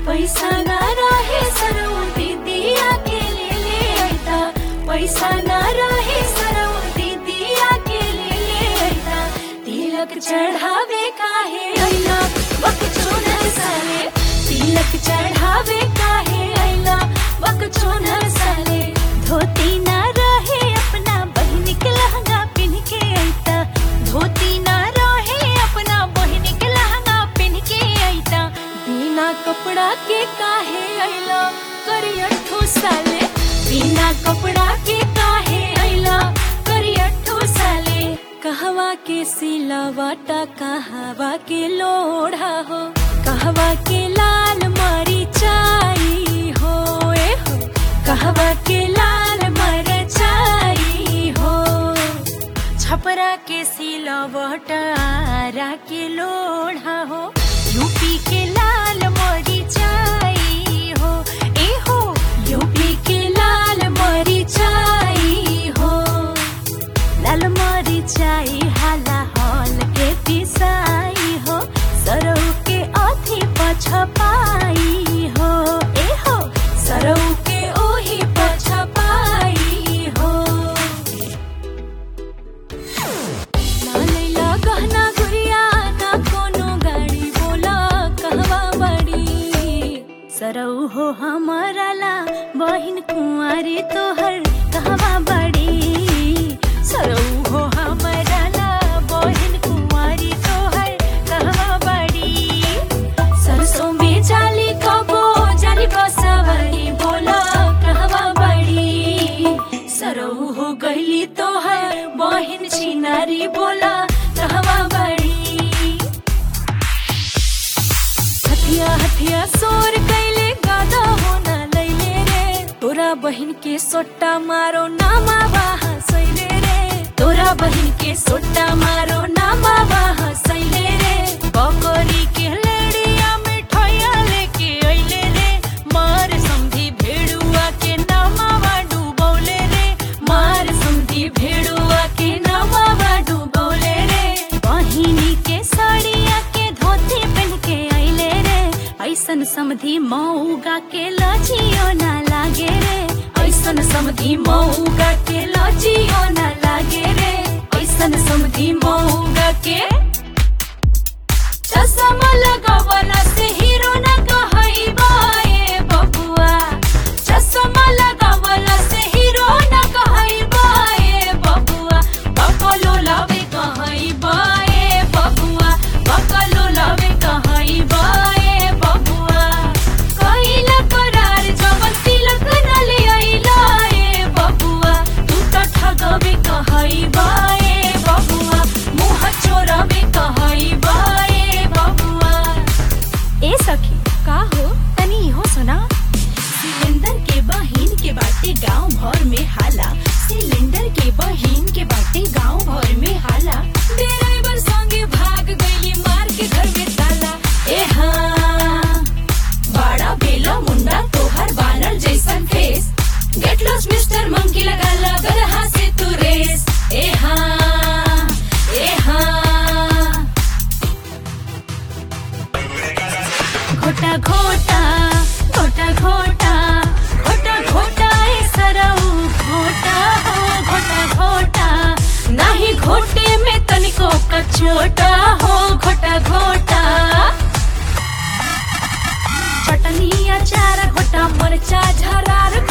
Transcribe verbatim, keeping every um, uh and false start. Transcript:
पैसा ना रहे सरौ दीदिया के ले ले अइता, पैसा ना रहे सरौ दीदिया के ले ले अइता। तिलक चढ़ावे काहे अइला बकचोदर साले, तिलक चढ़ावे काहे अइला बकचोदर साले। धोती ना रहे अपना बहिन के लहंगा पिन के अइता, धोती ना रहे अपना बहिन के लहंगा पिन के अइता। बिना कपड़ा के काहे अइला करियठो साले, बिना कपड़ा के काहे अइला करियठो साले। कहवा के सिलवटा कहवा के लोढ़ा हो, कहवा के लाल मरीचाई हो ए हो, कहवा के लाल मरचाई हो। छपरा के सिलवटा आरा के लोढ़ा हो, यूपी के लाल मरीचाई हो ए हो, यूपी के लाल मरीचाई हो। लाल मरीचाई हाला हल के पिसाई हो, सरौ के अथी पछपाई हो ए हो, सरौ के ओही पछपाई हो। ना लैला गहना गुड़िया ना कोनो गाड़ी, बोला कहवा बड़ी सरौ हो हमारा ला बहिन कुंवारी तोहर कहवा बड़ी। सरौ हो हमारा ला बहिन कुंवारी तोहर कहवा बड़ी। सरसों में जाली कबो जाली बसवरी, बोला कहवा बड़ी। सरौ हो गईली तोहर बहिन छिनारी, बोला कहवा बड़ी। हथिया हथिया सोर कैले गादा होना लैले रे, तोरा बहिन के सोट्टा मारो नामा बाहा सैले रे, तोरा बहिन के सोट्टा मारो नामा बाहा सैले रे। बकरी के लेड़िया मिठाइया लेके अइले रे, मार समधी भेड़ुआ के नामा डुबौले रे, मार समधी भेड़ुआ के नामा डुबौले रे। बहिनी के साड़िया के धोती पहन के अइले रे, ऐसन समधी मऊगा के लजियो ना लागे रे, ऐसन समधी मऊगा के लजियो ना लागे रे, ऐसन समधी मऊगा के। चश्मा लगावला से हीरो ना कहइबा ए बबुआ, चश्मा लगावला से हीरो ना कहइबा ए बबुआ। बकलो लावे कहइबा ए बबुआ, बकलो लावे कहइबा ए बबुआ। कइला करार जब तिलक न ले अइला ए बबुआ, तू त ठगबे कहइबा ए बबुआ, मुँह चोराबे कहइबा ए बबुआ। ए सखी का हो तनी इहो सुना। सिलेंडर के बहिन के बाटे गांव भर में हाला, सिलेंडर के बहिन के बाटे गांव भर में हाला। ड्राइवर संगे भाग गईली मार के घर में ताला। ए हाँ बड़ा बेला मुंडा तोहर बानर जैसन face, get lost mister monkey लगा लगर हाँ से तू रेस। ए हाँ ए हाँ घोटा घोटा घोटा घोटा घोटा घोटा ए सरौ घोटा हो, घोटा घोटा नाही घोटे में तनिको कचोटा हो, घोटा घोटा। चटनी अचार घोटा मरचा झरार